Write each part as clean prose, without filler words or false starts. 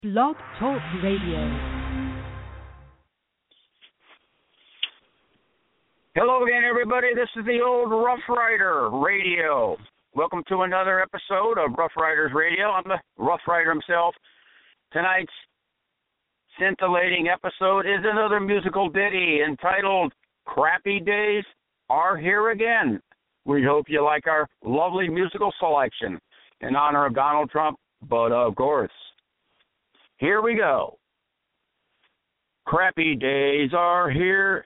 Blog Talk Radio. Hello again, everybody. This is the old Rough Rider Radio. Welcome to another episode of Rough Riders Radio. I'm the Rough Rider himself. Tonight's scintillating episode is another musical ditty entitled Crappy Days Are Here Again. We hope you like our lovely musical selection in honor of Donald Trump, but of course. Here we go. Crappy days are here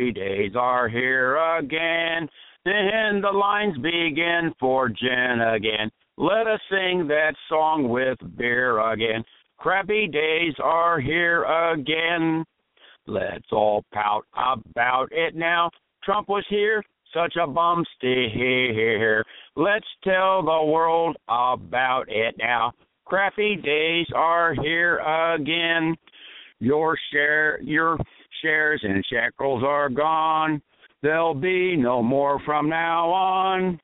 again. And the lines begin for Jen again. Let us sing that song with beer again. Crappy days are here again. Let's all pout about it now. Trump was here, such a bum steer. Let's tell the world about it now. Crappy days are here again. Your shares and shekels are gone. There'll be no more from now on.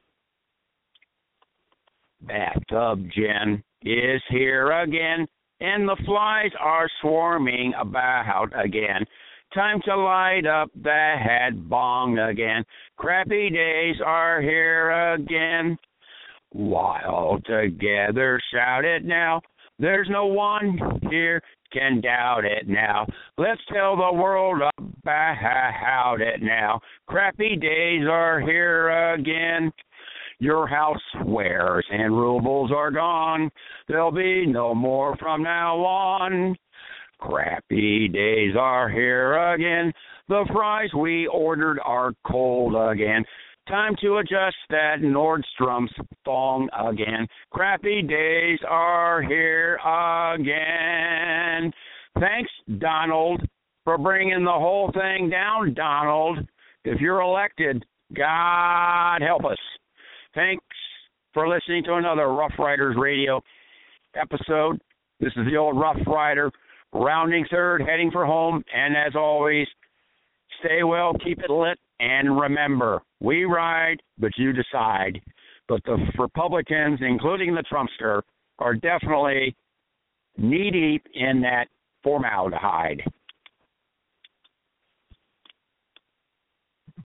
Bathtub Jen is here again, and the flies are swarming about again. Time to light up the hat bong again. Crappy days are here again. While together shout it now. There's no one here can doubt it now. Let's tell the world about it now. Crappy days are here again. Your housewares and rubles are gone. There'll be no more from now on. Crappy days are here again. The fries we ordered are cold again. Time to adjust that Nordstrom's thong again. Crappy days are here again. Thanks, Donald, for bringing the whole thing down, Donald. If you're elected, God help us. Thanks for listening to another Rough Riders Radio episode. This is the old Rough Rider, rounding third, heading for home. And as always, stay well, keep it lit, and remember, we ride, but you decide. But the Republicans, including the Trumpster, are definitely knee-deep in that formaldehyde.